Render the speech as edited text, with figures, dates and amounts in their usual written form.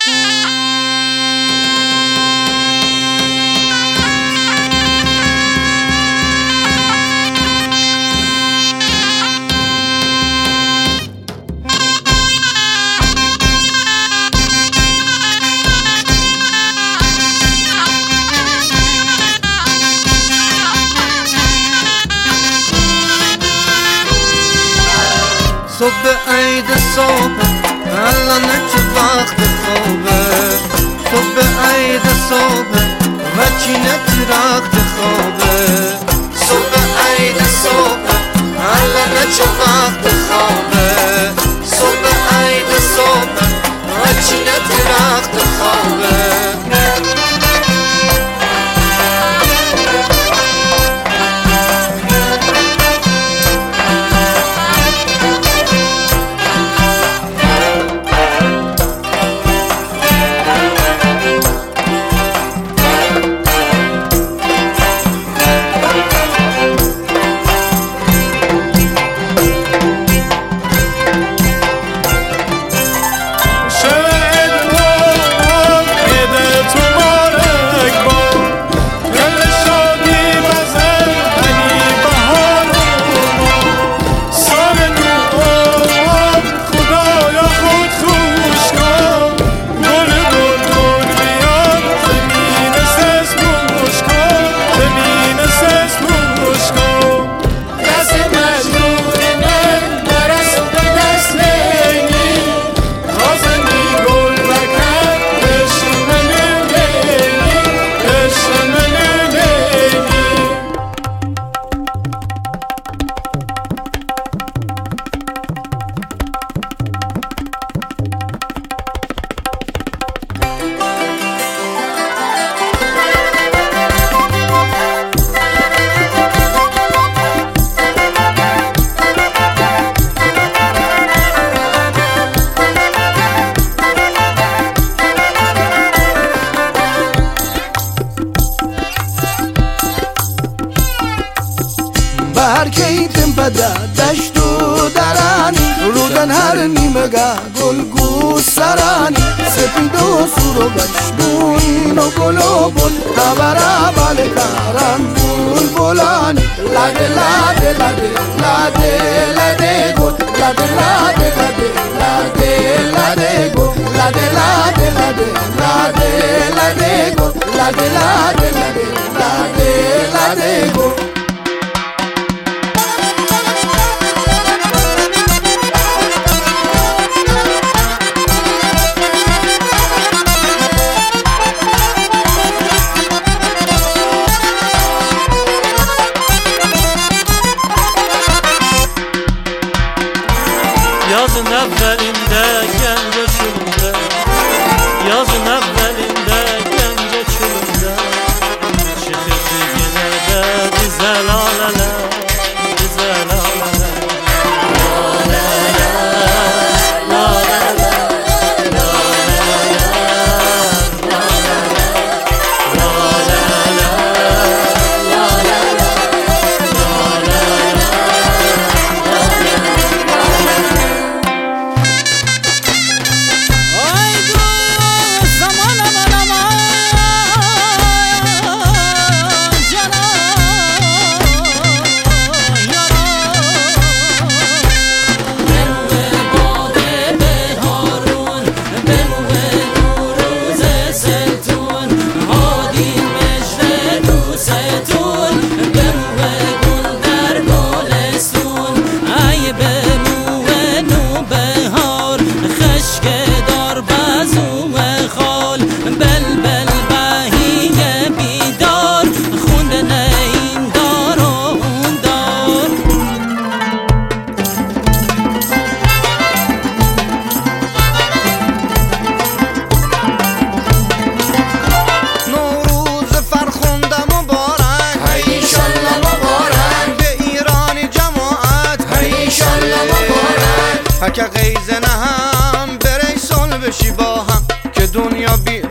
صبح عید صبح الان چه وقت خوابه صبح عید صبح و چینه رخت خوابه صبح عید صبح الان چه وقت خوابه صبح عید صبح و چینه رخت خوابه برکیتم بده دشت و درانی رودن هر نیمگه گل سرانی سپید و سور و بشنوین و گل و بل خبره بله کارن بول بولانی لده لده لده لده لده گل لده لده لده لده لده گل لده لده لده لده لده گل لده لده لده لده لده گل Yazın evvelinde gence çölünde Yazın evvelinde gence çölünde Çıkırdı yine de bize laleler Bize laleler Laleler Laleler که قیزه نه هم بری سال بشی با هم که دنیا بی